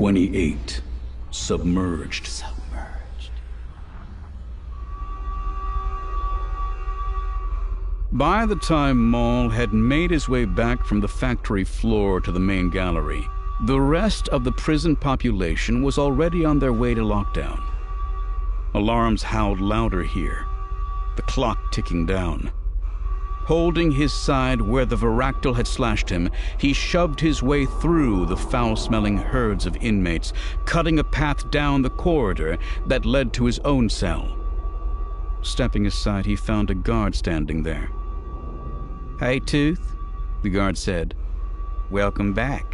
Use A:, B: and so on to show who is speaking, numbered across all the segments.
A: 28. Submerged. By the time Maul had made his way back from the factory floor to the main gallery, the rest of the prison population was already on their way to lockdown. Alarms howled louder here, the clock ticking down. Holding his side where the Varactyl had slashed him, he shoved his way through the foul-smelling herds of inmates, cutting a path down the corridor that led to his own cell. Stepping aside, he found a guard standing there. "Hey, Tooth," the guard said. "Welcome back."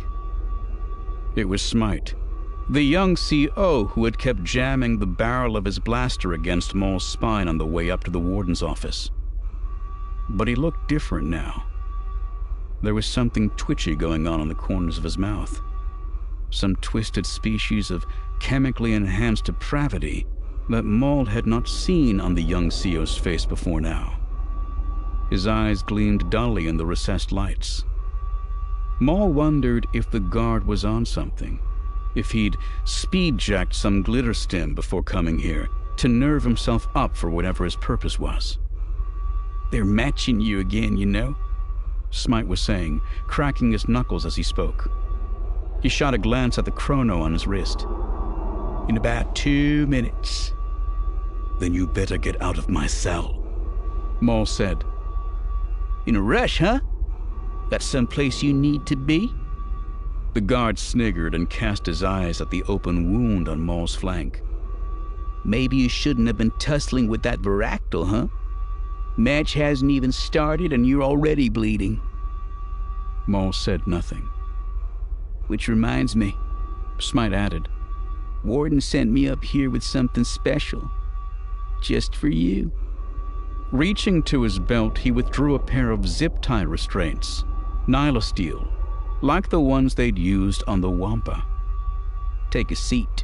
A: It was Smite, the young CO who had kept jamming the barrel of his blaster against Maul's spine on the way up to the warden's office. But he looked different now. There was something twitchy going on in the corners of his mouth. Some twisted species of chemically enhanced depravity that Maul had not seen on the young CO's face before now. His eyes gleamed dully in the recessed lights. Maul wondered if the guard was on something, if he'd speed-jacked some glitter stim before coming here to nerve himself up for whatever his purpose was. "They're matching you again, you know," Smite was saying, cracking his knuckles as he spoke. He shot a glance at the chrono on his wrist. "In about 2 minutes. "Then you better get out of my cell," Maul said. "In a rush, huh? That's someplace you need to be?" The guard sniggered and cast his eyes at the open wound on Maul's flank. "Maybe you shouldn't have been tussling with that Varactyl, huh? Match hasn't even started and you're already bleeding." Maul said nothing. "Which reminds me," Smite added, "Warden sent me up here with something special. Just for you." Reaching to his belt, he withdrew a pair of zip-tie restraints, nylosteel, like the ones they'd used on the Wampa. "Take a seat."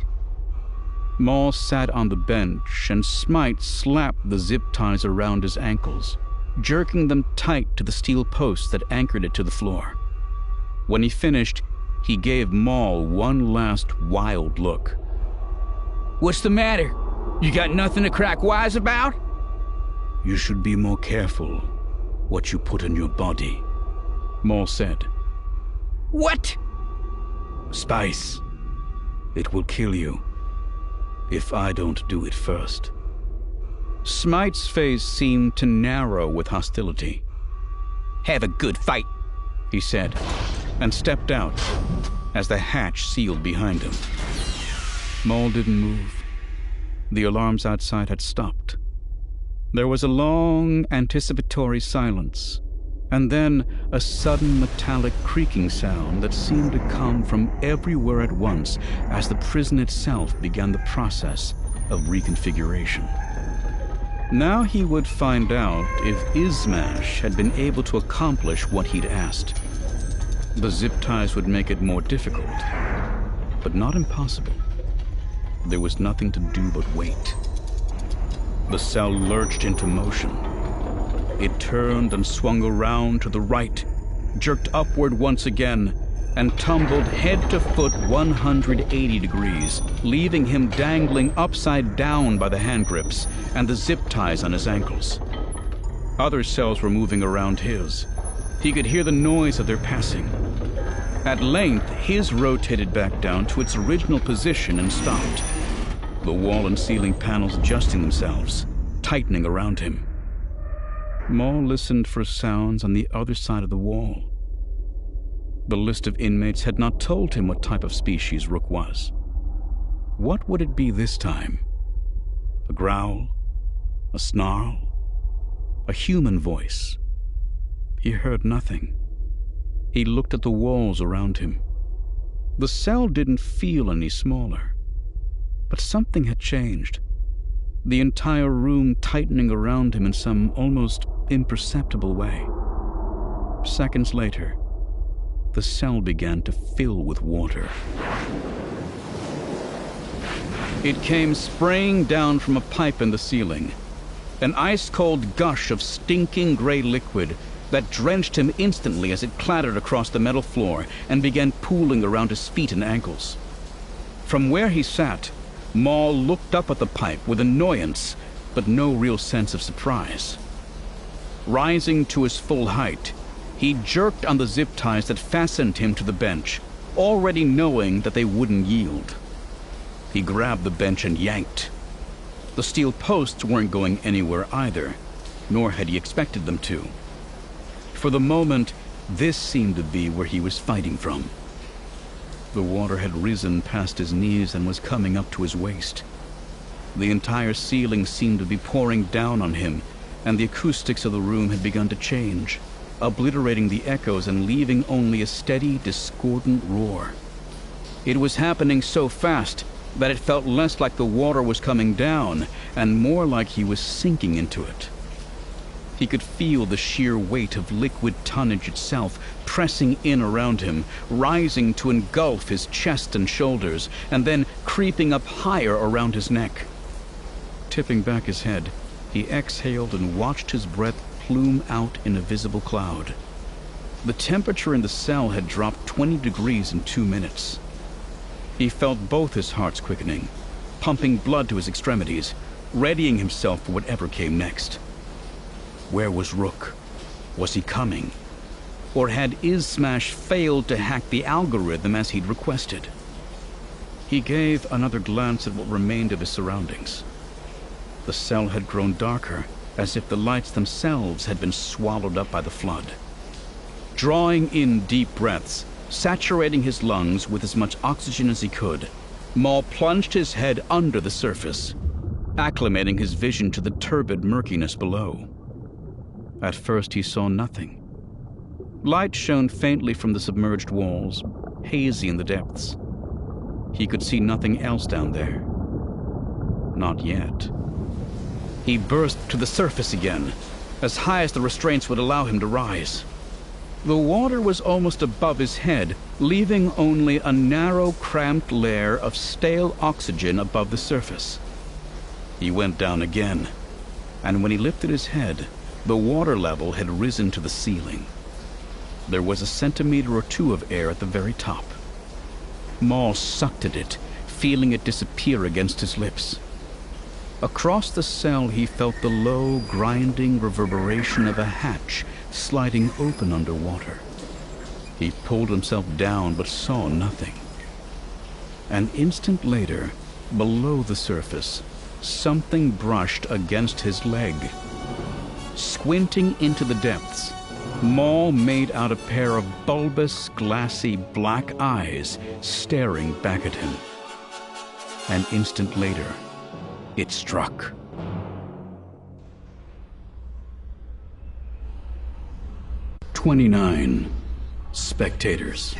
A: Maul sat on the bench and Smite slapped the zip ties around his ankles, jerking them tight to the steel posts that anchored it to the floor. When he finished, he gave Maul one last wild look. "What's the matter? You got nothing to crack wise about?" "You should be more careful what you put in your body," Maul said. "What?" "Spice. It will kill you. If I don't do it first." Smite's face seemed to narrow with hostility. "Have a good fight," he said, and stepped out as the hatch sealed behind him. Maul didn't move. The alarms outside had stopped. There was a long, anticipatory silence, and then a sudden metallic creaking sound that seemed to come from everywhere at once as the prison itself began the process of reconfiguration. Now he would find out if Izmash had been able to accomplish what he'd asked. The zip ties would make it more difficult, but not impossible. There was nothing to do but wait. The cell lurched into motion. It turned and swung around to the right, jerked upward once again, and tumbled head to foot 180 degrees, leaving him dangling upside down by the hand grips and the zip ties on his ankles. Other cells were moving around his. He could hear the noise of their passing. At length, his rotated back down to its original position and stopped, the wall and ceiling panels adjusting themselves, tightening around him. Maul listened for sounds on the other side of the wall. The list of inmates had not told him what type of species Rook was. What would it be this time? A growl? A snarl? A human voice? He heard nothing. He looked at the walls around him. The cell didn't feel any smaller, but something had changed. The entire room tightening around him in some almost imperceptible way. Seconds later, the cell began to fill with water. It came spraying down from a pipe in the ceiling, an ice-cold gush of stinking gray liquid that drenched him instantly as it clattered across the metal floor and began pooling around his feet and ankles. From where he sat, Maul looked up at the pipe with annoyance, but no real sense of surprise. Rising to his full height, he jerked on the zip ties that fastened him to the bench, already knowing that they wouldn't yield. He grabbed the bench and yanked. The steel posts weren't going anywhere either, nor had he expected them to. For the moment, this seemed to be where he was fighting from. The water had risen past his knees and was coming up to his waist. The entire ceiling seemed to be pouring down on him, and the acoustics of the room had begun to change, obliterating the echoes and leaving only a steady, discordant roar. It was happening so fast that it felt less like the water was coming down and more like he was sinking into it. He could feel the sheer weight of liquid tonnage itself pressing in around him, rising to engulf his chest and shoulders, and then creeping up higher around his neck. Tipping back his head, he exhaled and watched his breath plume out in a visible cloud. The temperature in the cell had dropped 20 degrees in 2 minutes. He felt both his hearts quickening, pumping blood to his extremities, readying himself for whatever came next. Where was Rook? Was he coming? Or had Izsmash failed to hack the algorithm as he'd requested? He gave another glance at what remained of his surroundings. The cell had grown darker, as if the lights themselves had been swallowed up by the flood. Drawing in deep breaths, saturating his lungs with as much oxygen as he could, Maul plunged his head under the surface, acclimating his vision to the turbid murkiness below. At first he saw nothing. Light shone faintly from the submerged walls, hazy in the depths. He could see nothing else down there. Not yet. He burst to the surface again, as high as the restraints would allow him to rise. The water was almost above his head, leaving only a narrow, cramped layer of stale oxygen above the surface. He went down again, and when he lifted his head, the water level had risen to the ceiling. There was a centimeter or two of air at the very top. Maul sucked at it, feeling it disappear against his lips. Across the cell he felt the low, grinding reverberation of a hatch sliding open underwater. He pulled himself down but saw nothing. An instant later, below the surface, something brushed against his leg. Squinting into the depths, Maul made out a pair of bulbous, glassy black eyes staring back at him. An instant later, it struck. "29 spectators."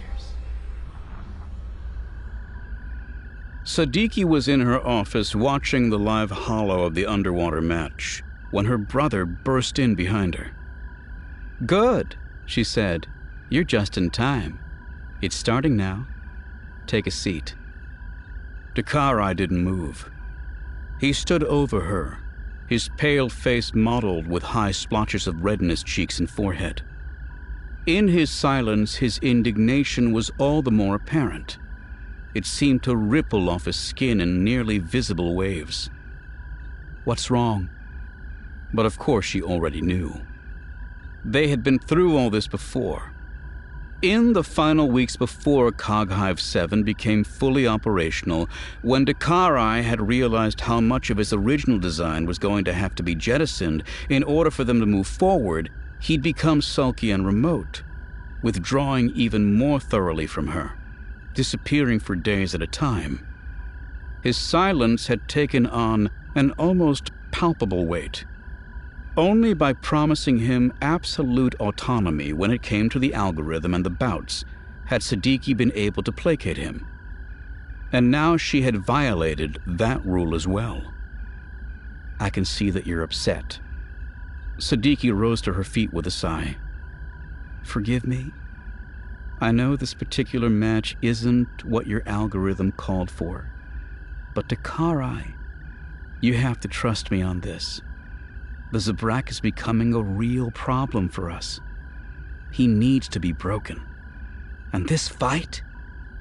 A: Siddiqui was in her office watching the live holo of the underwater match when her brother burst in behind her. "Good," she said. "You're just in time. It's starting now. Take a seat." Dakarai didn't move. He stood over her, his pale face mottled with high splotches of red in his cheeks and forehead. In his silence, his indignation was all the more apparent. It seemed to ripple off his skin in nearly visible waves. "What's wrong?" But of course she already knew. They had been through all this before. In the final weeks before Coghive 7 became fully operational, when Dakarai had realized how much of his original design was going to have to be jettisoned in order for them to move forward, he'd become sulky and remote, withdrawing even more thoroughly from her, disappearing for days at a time. His silence had taken on an almost palpable weight. Only by promising him absolute autonomy when it came to the algorithm and the bouts had Siddiqui been able to placate him. And now she had violated that rule as well. "I can see that you're upset." Siddiqui rose to her feet with a sigh. "Forgive me. I know this particular match isn't what your algorithm called for. But Dakarai, you have to trust me on this. The Zabrak is becoming a real problem for us. He needs to be broken. And this fight?"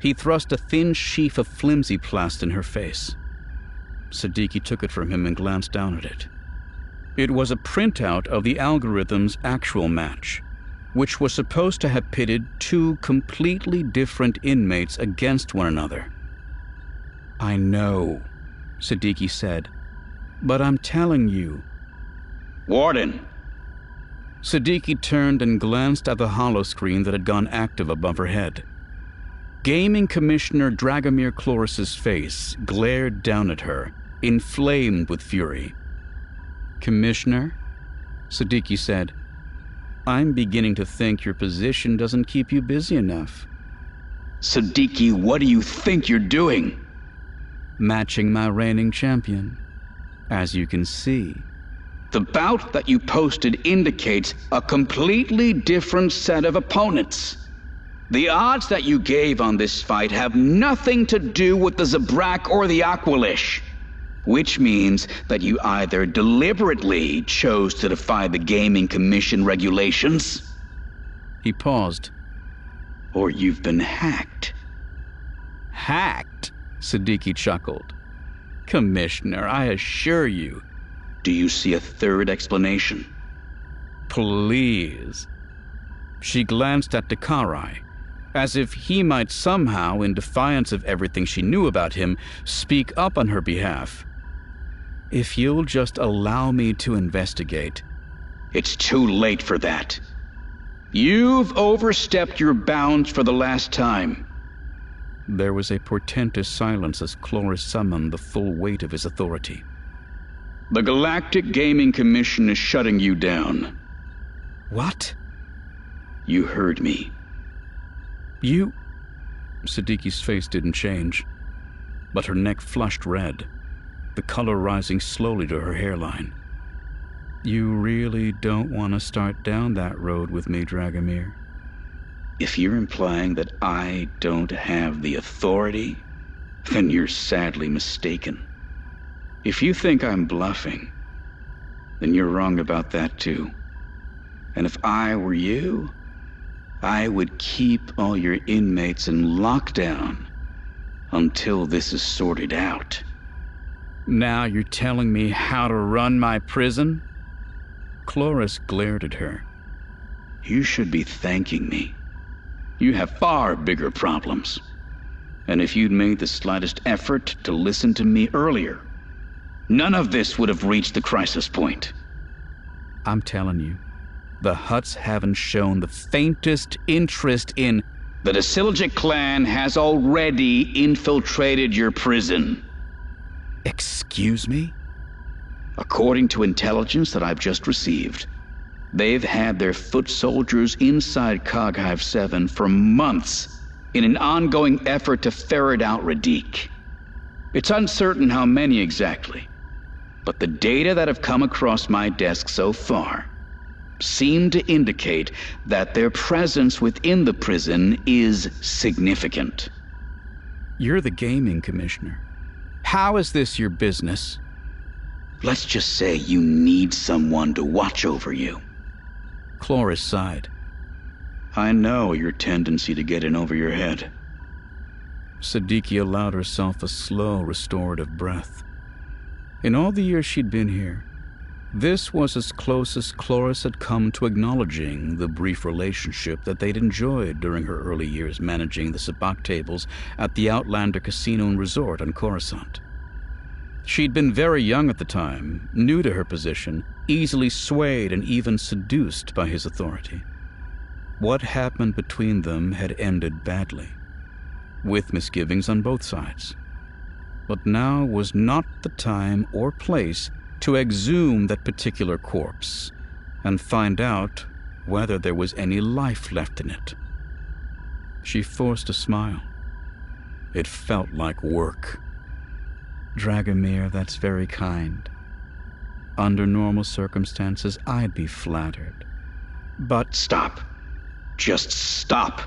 A: He thrust a thin sheaf of flimsy plast in her face. Siddiqui took it from him and glanced down at it. It was a printout of the algorithm's actual match, which was supposed to have pitted two completely different inmates against one another. "I know," Siddiqui said, "but I'm telling you."
B: "Warden!"
A: Siddiqui turned and glanced at the holoscreen that had gone active above her head. Gaming Commissioner Dragomir Kloris's face glared down at her, inflamed with fury. "Commissioner," Siddiqui said, "I'm beginning to think your position doesn't keep you busy enough."
B: "Siddiqui, what do you think you're doing?"
A: "Matching my reigning champion, as you can see."
B: "The bout that you posted indicates a completely different set of opponents. The odds that you gave on this fight have nothing to do with the Zabrak or the Aqualish, which means that you either deliberately chose to defy the Gaming Commission regulations."
A: He paused.
B: "Or you've been hacked."
A: "Hacked?" Siddiqui chuckled. "Commissioner, I assure you."
B: "Do you see a third explanation?"
A: "Please." She glanced at Dakarai, as if he might somehow, in defiance of everything she knew about him, speak up on her behalf. "If you'll just allow me to investigate."
B: "It's too late for that. You've overstepped your bounds for the last time."
A: There was a portentous silence as Kloris summoned the full weight of his authority.
B: "The Galactic Gaming Commission is shutting you down."
A: "What?"
B: "You heard me."
A: "You..." Siddiqui's face didn't change, but her neck flushed red, the color rising slowly to her hairline. "You really don't want to start down that road with me, Dragomir?"
B: "If you're implying that I don't have the authority, then you're sadly mistaken. If you think I'm bluffing, then you're wrong about that too. And if I were you, I would keep all your inmates in lockdown until this is sorted out."
A: "Now you're telling me how to run my prison?" Kloris glared at her.
B: "You should be thanking me. You have far bigger problems. And if you'd made the slightest effort to listen to me earlier, none of this would have reached the crisis point."
A: "I'm telling you, the Hutts haven't shown the faintest interest in..."
B: "The Dasilogic clan has already infiltrated your prison."
A: "Excuse me?"
B: "According to intelligence that I've just received, they've had their foot soldiers inside Coghive 7 for months in an ongoing effort to ferret out Radiq. It's uncertain how many exactly, but the data that have come across my desk so far seem to indicate that their presence within the prison is significant."
A: "You're the Gaming Commissioner. How is this your business?"
B: "Let's just say you need someone to watch over you."
A: Kloris sighed.
B: "I know your tendency to get in over your head."
A: Siddiqui allowed herself a slow, restorative breath. In all the years she'd been here, this was as close as Kloris had come to acknowledging the brief relationship that they'd enjoyed during her early years managing the sabacc tables at the Outlander Casino and Resort on Coruscant. She'd been very young at the time, new to her position, easily swayed and even seduced by his authority. What happened between them had ended badly, with misgivings on both sides. But now was not the time or place to exhume that particular corpse and find out whether there was any life left in it. She forced a smile. It felt like work. "Dragomir, that's very kind. Under normal circumstances, I'd be flattered. But..."
B: "Stop. Just stop."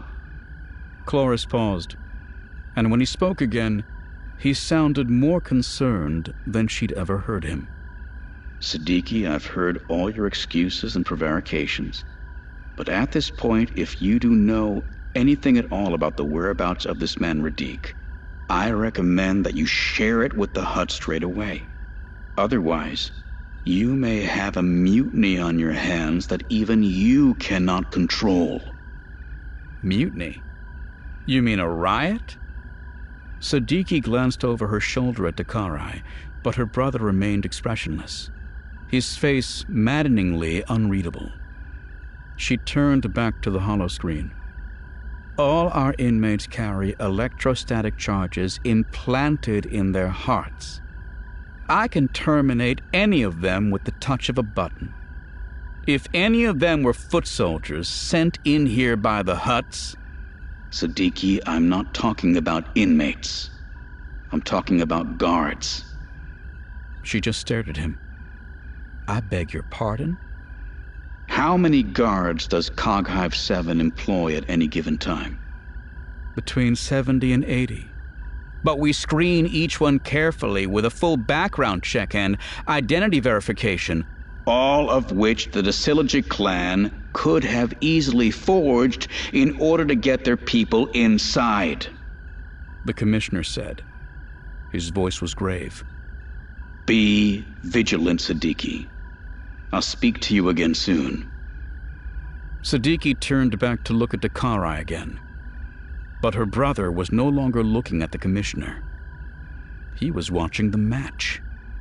A: Kloris paused, and when he spoke again, he sounded more concerned than she'd ever heard him.
B: "Siddiqui, I've heard all your excuses and prevarications, but at this point, if you do know anything at all about the whereabouts of this man Radiq, I recommend that you share it with the Hutt straight away. Otherwise, you may have a mutiny on your hands that even you cannot control.
A: Mutiny? You mean a riot? Siddiqui glanced over her shoulder at Dakarai, but her brother remained expressionless, his face maddeningly unreadable. She turned back to the holoscreen. All our inmates carry electrostatic charges implanted in their hearts. I can terminate any of them with the touch of a button. If any of them were foot soldiers sent in here by the Hutts...
B: Siddiqui, I'm not talking about inmates. I'm talking about guards.
A: She just stared at him. I beg your pardon?
B: How many guards does Coghive 7 employ at any given time?
A: Between 70 and 80. But we screen each one carefully with a full background check and identity verification.
B: All of which the Dasilogic clan could have easily forged in order to get their people inside.
A: The commissioner said. His voice was grave.
B: Be vigilant, Siddiqui. I'll speak to you again soon.
A: Siddiqui turned back to look at Dakarai again. But her brother was no longer looking at the commissioner. He was watching the match.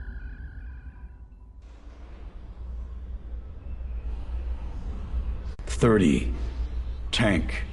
A: "30. Tank."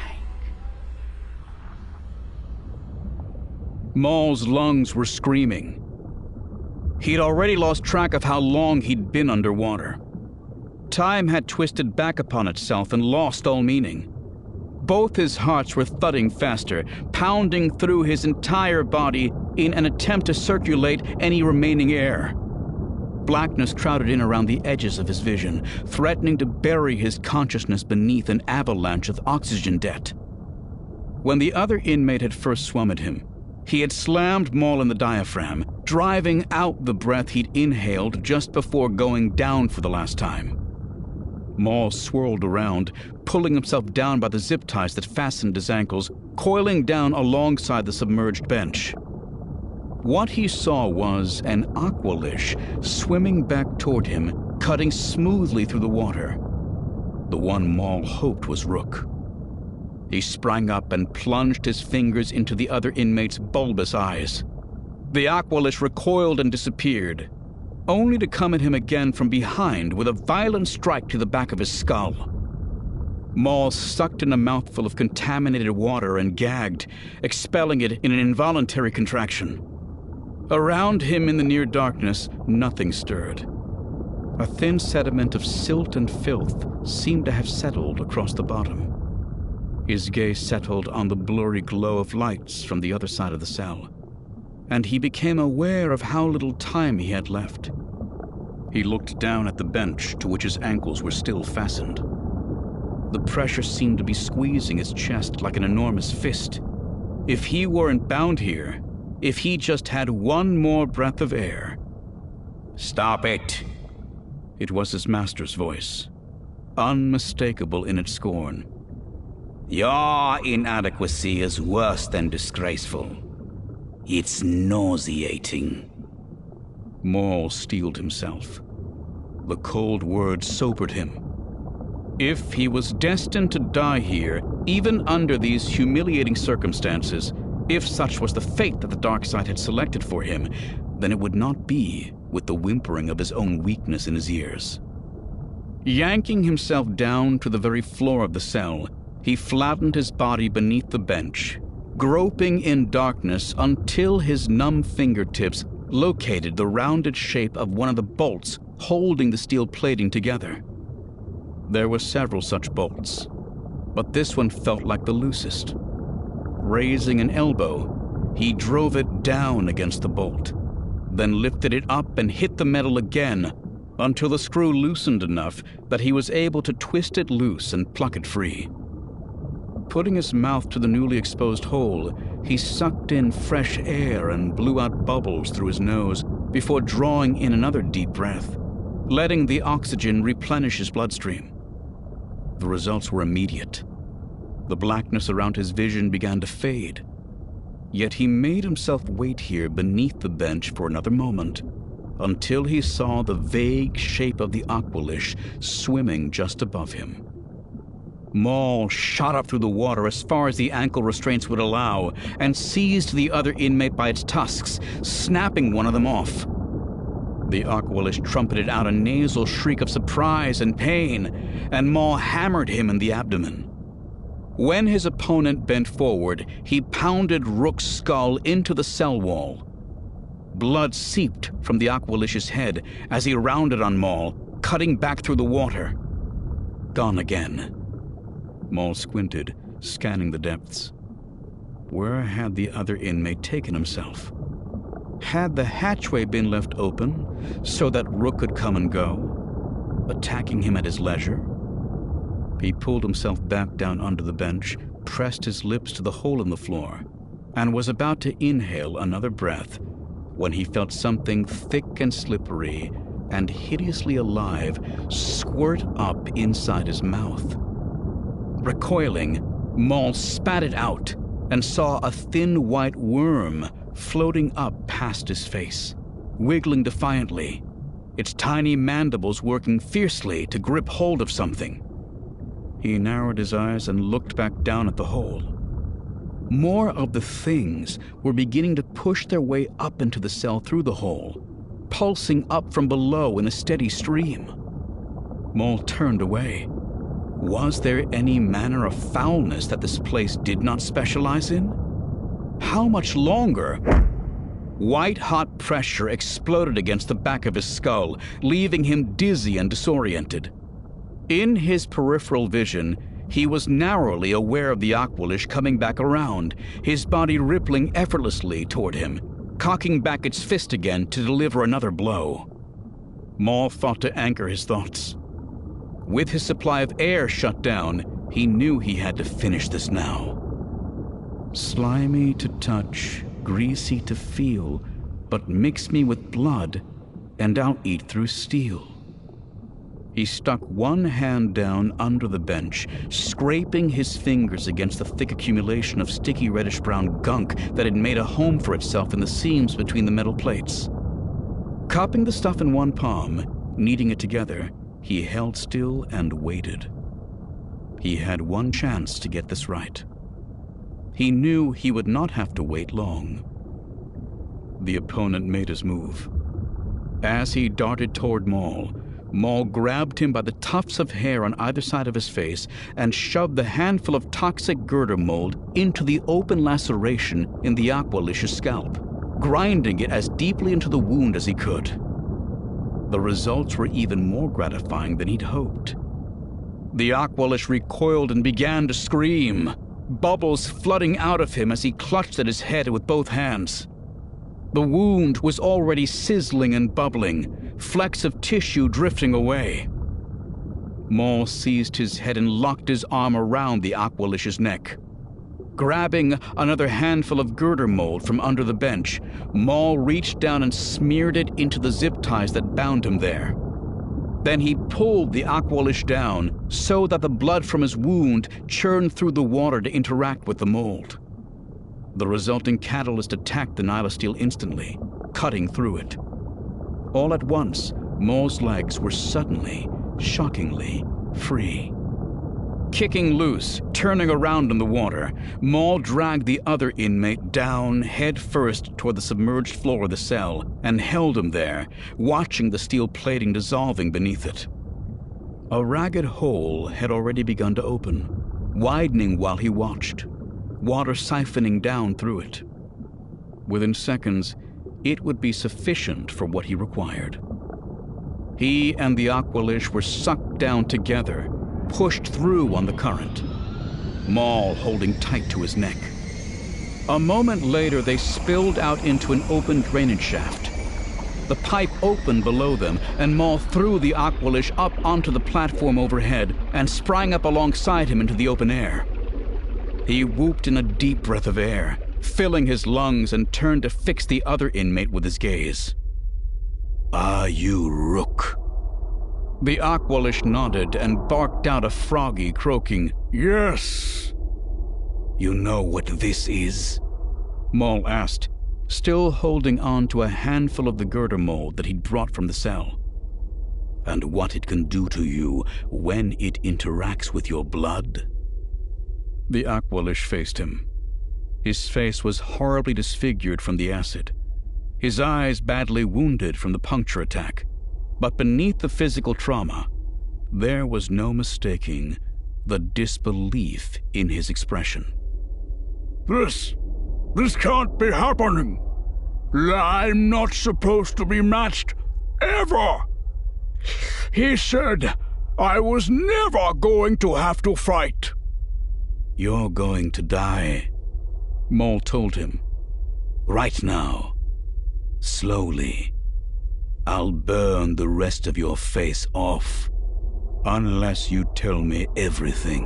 A: Maul's lungs were screaming. He'd already lost track of how long he'd been underwater. Time had twisted back upon itself and lost all meaning. Both his hearts were thudding faster, pounding through his entire body in an attempt to circulate any remaining air. Blackness crowded in around the edges of his vision, threatening to bury his consciousness beneath an avalanche of oxygen debt. When the other inmate had first swum at him, he had slammed Maul in the diaphragm, driving out the breath he'd inhaled just before going down for the last time. Maul swirled around, pulling himself down by the zip ties that fastened his ankles, coiling down alongside the submerged bench. What he saw was an Aqualish swimming back toward him, cutting smoothly through the water. The one Maul hoped was Rook. He sprang up and plunged his fingers into the other inmate's bulbous eyes. The Aqualish recoiled and disappeared, only to come at him again from behind with a violent strike to the back of his skull. Maul sucked in a mouthful of contaminated water and gagged, expelling it in an involuntary contraction. Around him in the near darkness, nothing stirred. A thin sediment of silt and filth seemed to have settled across the bottom. His gaze settled on the blurry glow of lights from the other side of the cell, and he became aware of how little time he had left. He looked down at the bench to which his ankles were still fastened. The pressure seemed to be squeezing his chest like an enormous fist. If he weren't bound here, if he just had one more breath of air... "Stop it!" It was his master's voice, unmistakable in its scorn. "Your inadequacy is worse than disgraceful. It's nauseating." Maul steeled himself. The cold words sobered him. If he was destined to die here, even under these humiliating circumstances, if such was the fate that the dark side had selected for him, then it would not be with the whimpering of his own weakness in his ears. Yanking himself down to the very floor of the cell, he flattened his body beneath the bench, groping in darkness until his numb fingertips located the rounded shape of one of the bolts holding the steel plating together. There were several such bolts, but this one felt like the loosest. Raising an elbow, he drove it down against the bolt, then lifted it up and hit the metal again until the screw loosened enough that he was able to twist it loose and pluck it free. Putting his mouth to the newly exposed hole, he sucked in fresh air and blew out bubbles through his nose before drawing in another deep breath, letting the oxygen replenish his bloodstream. The results were immediate. The blackness around his vision began to fade. Yet he made himself wait here beneath the bench for another moment, until he saw the vague shape of the Aqualish swimming just above him. Maul shot up through the water as far as the ankle restraints would allow and seized the other inmate by its tusks, snapping one of them off. The Aqualish trumpeted out a nasal shriek of surprise and pain, and Maul hammered him in the abdomen. When his opponent bent forward, he pounded Rook's skull into the cell wall. Blood seeped from the Aqualish's head as he rounded on Maul, cutting back through the water. Gone again. Maul squinted, scanning the depths. Where had the other inmate taken himself? Had the hatchway been left open so that Rook could come and go, attacking him at his leisure? He pulled himself back down under the bench, pressed his lips to the hole in the floor, and was about to inhale another breath when he felt something thick and slippery and hideously alive squirt up inside his mouth. Recoiling, Maul spat it out and saw a thin white worm floating up past his face, wiggling defiantly, its tiny mandibles working fiercely to grip hold of something. He narrowed his eyes and looked back down at the hole. More of the things were beginning to push their way up into the cell through the hole, pulsing up from below in a steady stream. Maul turned away. Was there any manner of foulness that this place did not specialize in? How much longer? White-hot pressure exploded against the back of his skull, leaving him dizzy and disoriented. In his peripheral vision, he was narrowly aware of the Aqualish coming back around, his body rippling effortlessly toward him, cocking back its fist again to deliver another blow. Maul fought to anchor his thoughts. With his supply of air shut down, he knew he had to finish this now. Slimy to touch, greasy to feel, but mix me with blood, and I'll eat through steel. He stuck one hand down under the bench, scraping his fingers against the thick accumulation of sticky reddish-brown gunk that had made a home for itself in the seams between the metal plates. Cupping the stuff in one palm, kneading it together, he held still and waited. He had one chance to get this right. He knew he would not have to wait long. The opponent made his move. As he darted toward Maul, Maul grabbed him by the tufts of hair on either side of his face and shoved the handful of toxic girder mold into the open laceration in the Aqualish's scalp, grinding it as deeply into the wound as he could. The results were even more gratifying than he'd hoped. The Aqualish recoiled and began to scream, bubbles flooding out of him as he clutched at his head with both hands. The wound was already sizzling and bubbling, flecks of tissue drifting away. Maul seized his head and locked his arm around the Aqualish's neck. Grabbing another handful of girder mold from under the bench, Maul reached down and smeared it into the zip ties that bound him there. Then he pulled the Aqualish down so that the blood from his wound churned through the water to interact with the mold. The resulting catalyst attacked the nylosteel instantly, cutting through it. All at once, Maul's legs were suddenly, shockingly, free. Kicking loose, turning around in the water, Maul dragged the other inmate down head first toward the submerged floor of the cell and held him there, watching the steel plating dissolving beneath it. A ragged hole had already begun to open, widening while he watched, water siphoning down through it. Within seconds, it would be sufficient for what he required. He and the Aqualish were sucked down together, pushed through on the current, Maul holding tight to his neck. A moment later, they spilled out into an open drainage shaft. The pipe opened below them, and Maul threw the Aqualish up onto the platform overhead and sprang up alongside him into the open air. He whooped in a deep breath of air, filling his lungs, and turned to fix the other inmate with his gaze. "Are you Rook?" The Aqualish nodded and barked out a froggy, croaking, "Yes." You know what this is? Maul asked, still holding on to a handful of the girder mold that he'd brought from the cell. And what it can do to you when it interacts with your blood? The Aqualish faced him. His face was horribly disfigured from the acid, his eyes badly wounded from the puncture attack. But beneath the physical trauma, there was no mistaking the disbelief in his expression. This can't be happening. I'm not supposed to be matched, ever. He said I was never going to have to fight. You're going to die, Maul told him. Right now. Slowly. I'll burn the rest of your face off, unless you tell me everything.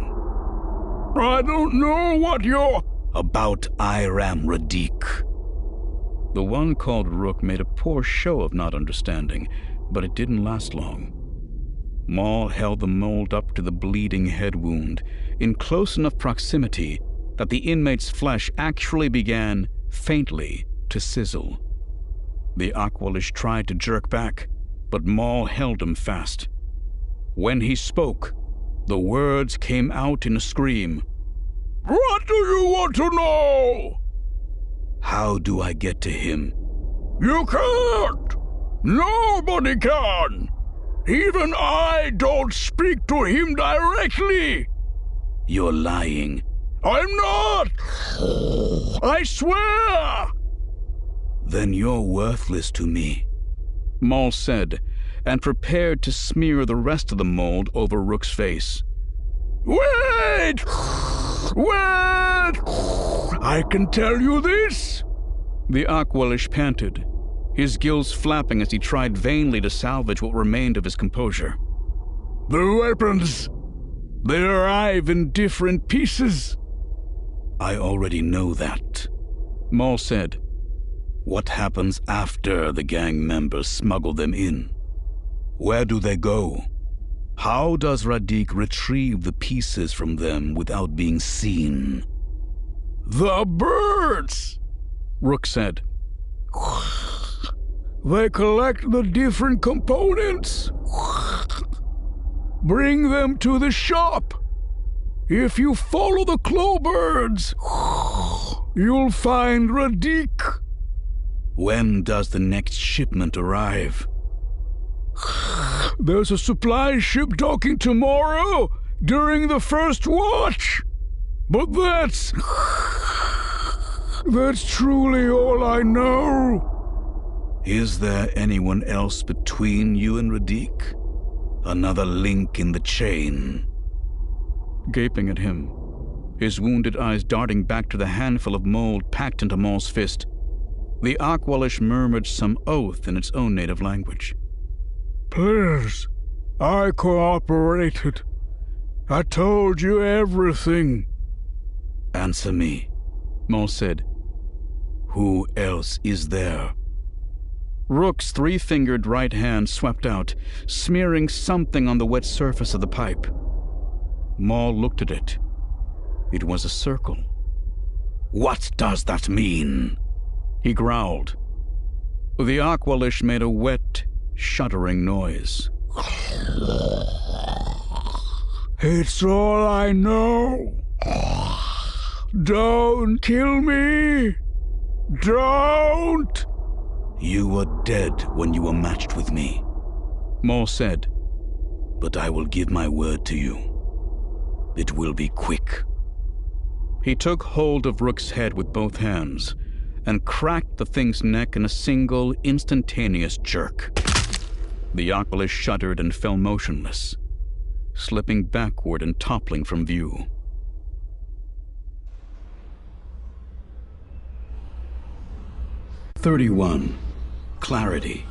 A: I don't know what you're... About Iram Radiq. The one called Rook made a poor show of not understanding, but it didn't last long. Maul held the mold up to the bleeding head wound in close enough proximity that the inmate's flesh actually began, faintly, to sizzle. The Aqualish tried to jerk back, but Maul held him fast. When he spoke, the words came out in a scream. What do you want to know? How do I get to him? You can't! Nobody can! Even I don't speak to him directly! You're lying. I'm not! I swear! Then you're worthless to me, Maul said, and prepared to smear the rest of the mold over Rook's face. Wait! Wait! I can tell you this! The Aqualish panted, his gills flapping as he tried vainly to salvage what remained of his composure. The weapons! They arrive in different pieces. I already know that, Maul said. What happens after the gang members smuggle them in? Where do they go? How does Radiq retrieve the pieces from them without being seen? The birds, Rook said. They collect the different components. Bring them to the shop. If you follow the claw birds, you'll find Radiq. When does the next shipment arrive? There's a supply ship docking tomorrow during the first watch. But that's truly all I know. Is there anyone else between you and Radiq? Another link in the chain? Gaping at him, his wounded eyes darting back to the handful of mold packed into Maul's fist, the Aqualish murmured some oath in its own native language. Please, I cooperated. I told you everything. Answer me, Maul said. Who else is there? Rook's three-fingered right hand swept out, smearing something on the wet surface of the pipe. Maul looked at it. It was a circle. What does that mean? He growled. The Aqualish made a wet, shuddering noise. It's all I know. Don't kill me. Don't! You were dead when you were matched with me, Maul said. But I will give my word to you. It will be quick. He took hold of Rook's head with both hands and cracked the thing's neck in a single, instantaneous jerk. The Aqualish shuddered and fell motionless, slipping backward and toppling from view. "31. Clarity.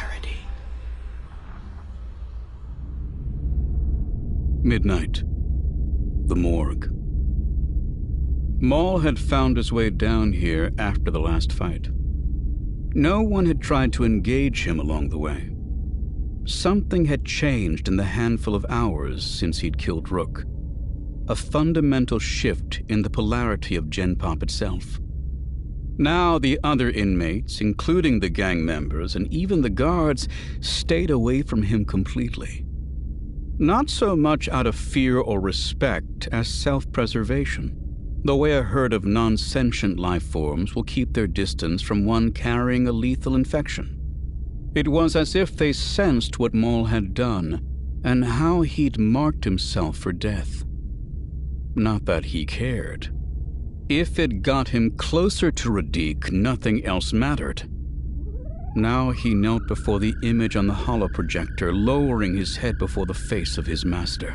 A: Midnight. The morgue. Maul had found his way down here after the last fight. No one had tried to engage him along the way. Something had changed in the handful of hours since he'd killed Rook. a fundamental shift in the polarity of Gen Pop itself. Now the other inmates, including the gang members and even the guards, stayed away from him completely. Not so much out of fear or respect as self-preservation, the way a herd of non-sentient life forms will keep their distance from one carrying a lethal infection. It was as if they sensed what Maul had done and how he'd marked himself for death. Not that he cared. If it got him closer to Radiq, nothing else mattered. Now he knelt before the image on the holoprojector, lowering his head before the face of his master.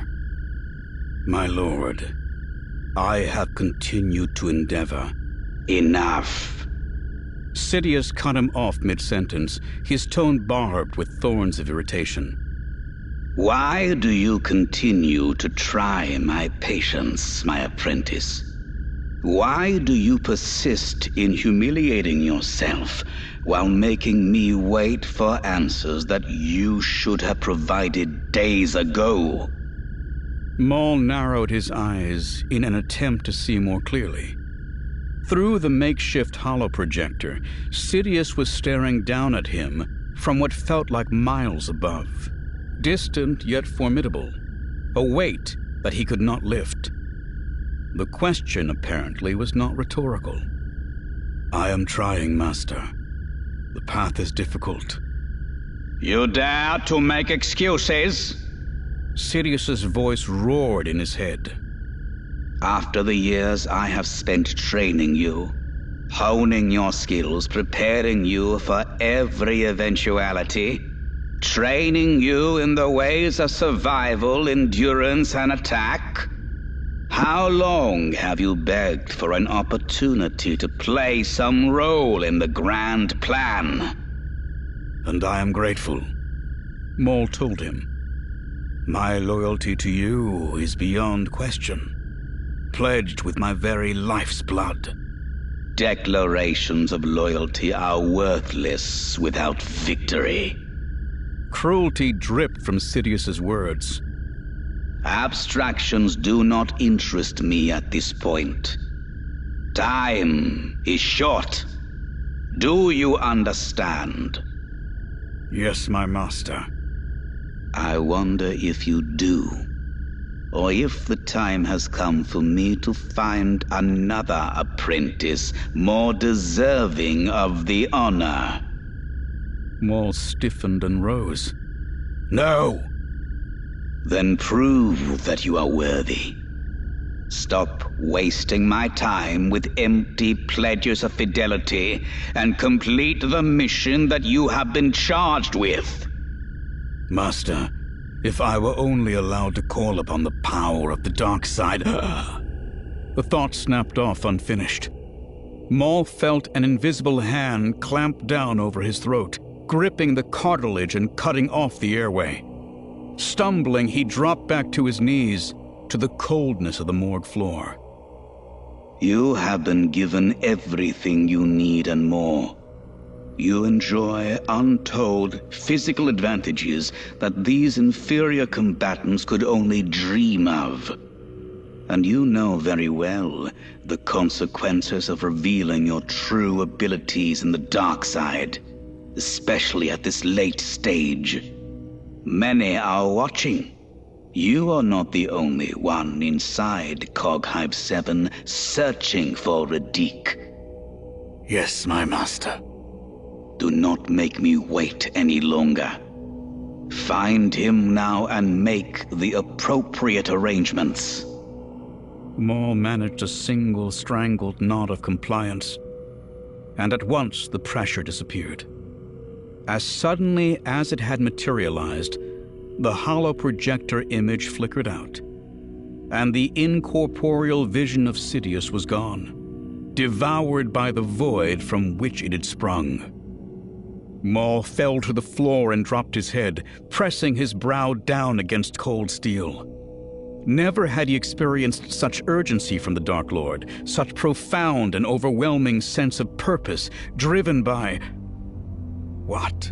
A: My lord, I have continued to endeavor. Enough. Sidious cut him off mid-sentence, his tone barbed with thorns of irritation. Why do you continue to try my patience, my apprentice? Why do you persist in humiliating yourself while making me wait for answers that you should have provided days ago? Maul narrowed his eyes in an attempt to see more clearly. Through the makeshift holoprojector, Sidious was staring down at him from what felt like miles above. Distant yet formidable, a weight that he could not lift. The question, apparently, was not rhetorical. I am trying, Master. The path is difficult. You dare to make excuses? Sidious's voice roared in his head. After the years I have spent training you, honing your skills, preparing you for every eventuality, training you in the ways of survival, endurance, and attack, how long have you begged for an opportunity to play some role in the grand plan? And I am grateful, Maul told him. My loyalty to you is beyond question, pledged with my very life's blood. Declarations of loyalty are worthless without victory. Cruelty dripped from Sidious's words. Abstractions do not interest me at this point. Time is short. Do you understand? Yes, my master. I wonder if you do, or if the time has come for me to find another apprentice more deserving of the honor. Maul stiffened and rose. No! Then prove that you are worthy. Stop wasting my time with empty pledges of fidelity and complete the mission that you have been charged with. Master, if I were only allowed to call upon the power of the dark side... The thought snapped off unfinished. Maul felt an invisible hand clamp down over his throat, gripping the cartilage and cutting off the airway. Stumbling, he dropped back to his knees, to the coldness of the morgue floor. You have been given everything you need and more. You enjoy untold physical advantages that these inferior combatants could only dream of. And you know very well the consequences of revealing your true abilities in the dark side, especially at this late stage. Many are watching. You are not the only one inside Coghive 7 searching for Radiq. Yes, my master. Do not make me wait any longer. Find him now and make the appropriate arrangements. Maul managed a single strangled nod of compliance, and at once the pressure disappeared. As suddenly as it had materialized, the holoprojector image flickered out, and the incorporeal vision of Sidious was gone, devoured by the void from which it had sprung. Maul fell to the floor and dropped his head, pressing his brow down against cold steel. Never had he experienced such urgency from the Dark Lord, such profound and overwhelming sense of purpose, driven by... What?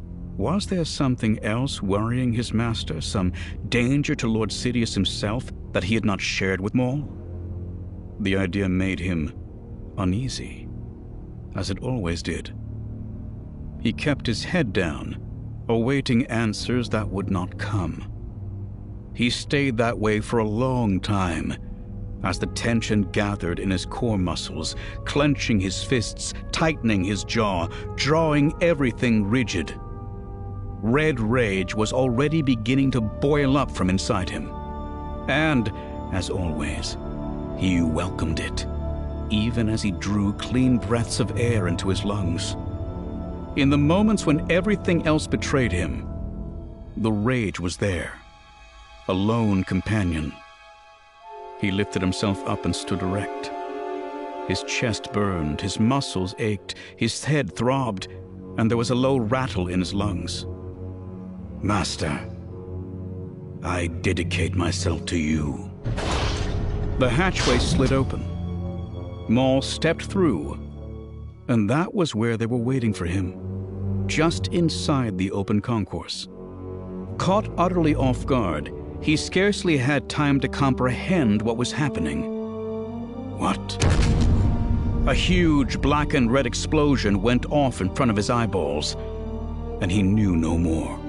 A: Was there something else worrying his master, some danger to Lord Sidious himself that he had not shared with Maul? The idea made him uneasy, as it always did. He kept his head down, awaiting answers that would not come. He stayed that way for a long time, as the tension gathered in his core muscles, clenching his fists, tightening his jaw, drawing everything rigid. Red rage was already beginning to boil up from inside him. And, as always, he welcomed it, even as he drew clean breaths of air into his lungs. In the moments when everything else betrayed him, the rage was there, a lone companion. He lifted himself up and stood erect. His chest burned, his muscles ached, his head throbbed, and there was a low rattle in his lungs. "Master, I dedicate myself to you." The hatchway slid open. Maul stepped through, and that was where they were waiting for him, just inside the open concourse. Caught utterly off guard, he scarcely had time to comprehend what was happening. What? A huge black and red explosion went off in front of his eyeballs, and he knew no more.